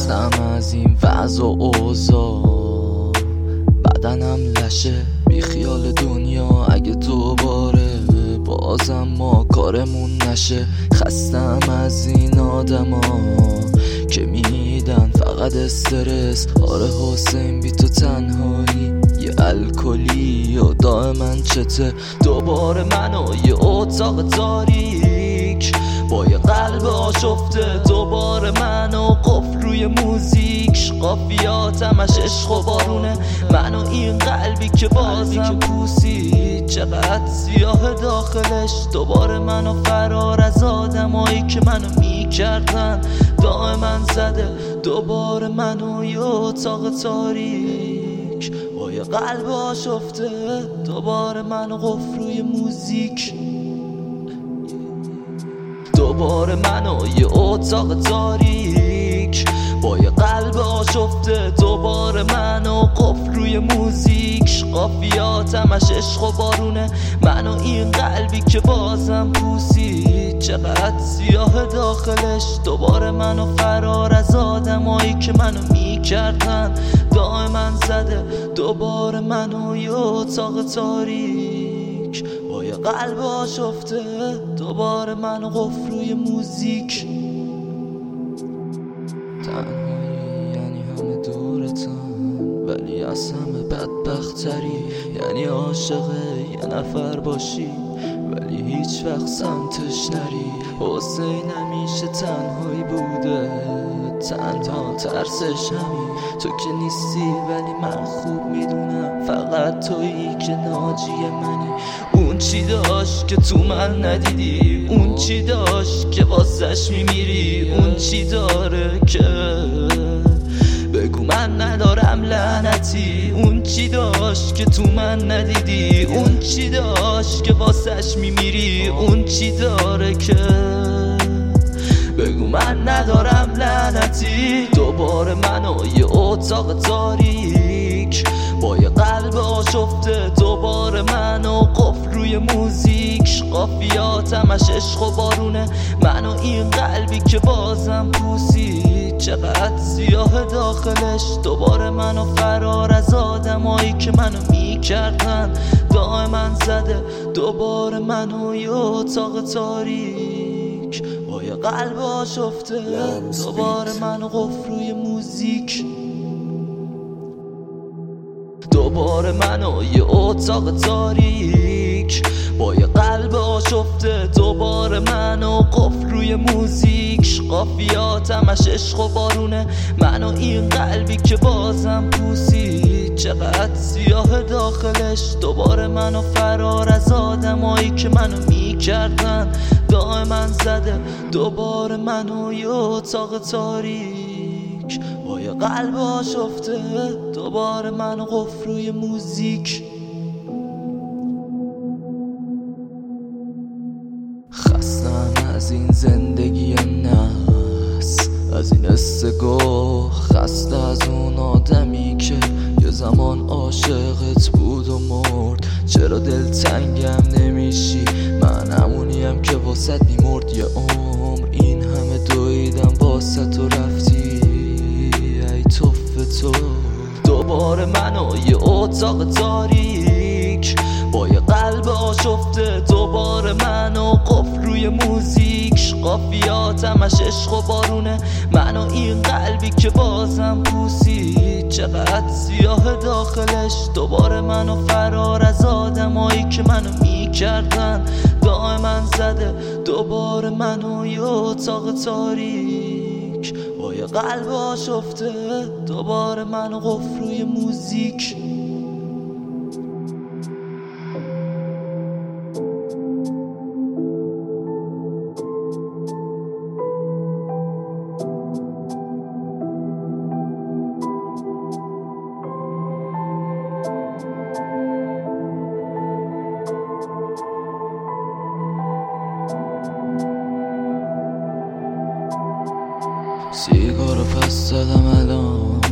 خستم از این وضع و اوضاع، بدنم لشه بی خیال دنیا اگه دوباره بازم ما کارمون نشه. خستم از این آدما که میدن فقط استرس. آره حسین بی تو تنهایی یه الکلی و دائما چته. دوباره من و یه اتاق تاریک با یه قلب آشفته. دوباره من و قفل روی موزیک، قافیاتمش عشق و بارونه. من و این قلبی که بازم پوسید چقدر سیاه داخلش. دوباره من و فرار از آدمایی که منو میکردن دائما زده. دوباره من و یه اتاق تاریک با یه قلب آشفته. دوباره من و قفل روی موزیک. دوباره من و یه اتاق تاریک با یه قلب آشفته. دوباره من و قفل روی موزیک، قافیاتمش عشق و بارونه. من و این قلبی که بازم پوسید چقدر سیاه داخلش. دوباره من و فرار از آدمایی که منو میکردن دائما زده. دوباره من و یه اتاق تاریک با یه قلب آشفته. دوباره من و قفل روی موزیک. تنهایی یعنی همه دورتن، ولی از همه بدبختری یعنی عاشق یه نفر باشی ولی هیچ وقت سمتش نری. حسین همیشه تنهایی بوده، تنها ترسش همین تو که نیستی. ولی من خوب میدونم فقط تویی که ناجی منی. اون چی داشت که تو من ندیدی، اون چی داشت که واسش میمیری، اون چی داره که بگو من ندارم لعنتی. اون چی داشت که تو من ندیدی، اون چی داشت که واسش میمیری، اون چی داره که بگو من ندارم لعنتی. دوباره من و یه اتاق تاریک با یه قلب آشفته. دوباره من و قفل روی موزیک، قافیاتمش عشق و بارونه. من و این قلبی که بازم پوسید چقدر سیاه داخلش. دوباره من و فرار از آدمایی که منو میکردن دائما زده. دوباره من و یه اتاق تاریک با یه قلب آشفته. دوباره من و قفل روی موزیک. دوباره من و یه اتاق تاریک با یه قلب آشفته. دوباره من و قفل روی موزیک، قافیاتمش عشق و بارونه. من و این قلبی که بازم پوسید چقدر سیاه داخلش. دوباره من و فرار از آدمایی که منو میکردن دائما زده. دوباره من و یه اتاق تاریک با یه قلب آشفته. دوباره من و قفل روی موزیک. خستم از این زندگی نفس، از این استگاه. خسته از اون آدمی که یه زمان عاشقت بود و مرد. چرا دلتنگم نمیشی؟ من همونیم که واسط میمرد یه عمر. این همه دویدم واسط و رفتی ای توف تو. دوباره من و یه اتاق تاریک با یه قلب آشفته. دوباره من و قفل روی موزیک، قافیاتمش عشق و بارونه. من و این قلبی که بازم پوسید چقدر سیاه داخلش. دوباره من و فرار از آدمایی که منو میکردن دائما زده. دوباره من و یه اتاق تاریک با یه قلب آشفته. دوباره من و قفل روی موزیک. سیگارو پس زدم الان،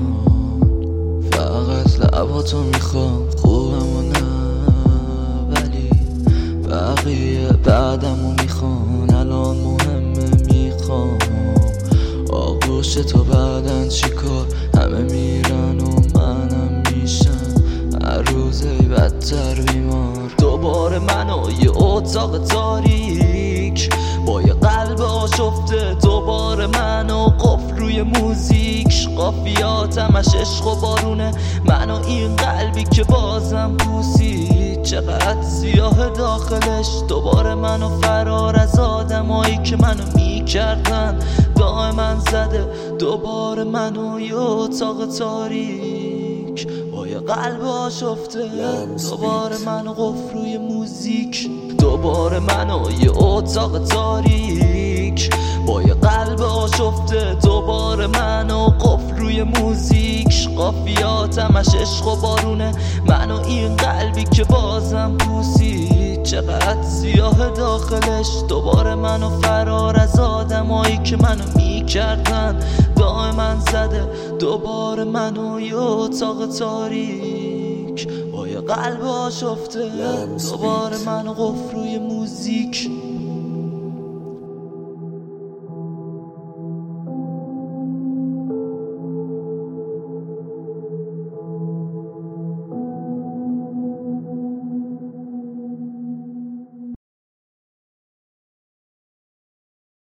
فقط لباتو میخوام. خوبم و نه ولی بقیه بعدمو میخوان. الان مهمه میخوام آغوش باشه تا بعدن چی کار؟ همه میرن و منم میشم هر روزه بدتر بیمار. دوباره من و یه اتاق تاریک با یه قلب آشفته، دوباره من و قفل روی موزیک، قافیاتمش عشق و بارونه، من و این قلبی که بازم پوسید چقدر سیاه داخلش. دوباره منو فرار از آدمایی که منو میکردن دائما زده، دوباره منو یه اتاق تاریک با یه قلب آشفته، دوباره منو قفل روی موزیک، دوباره منو یه اتاق تاریک با یه قلب آشفته، دوباره منو قفل روی موزیک، قافیاتمش عشق و بارونه، من و این قلبی که بازم پوسید چقدر سیاه داخلش. دوباره منو فرار از آدمایی که منو میکردن دائما زده، دوباره منو یه اتاق تاریک با یه قلب آشفته، دوباره منو قفل روی موزیک.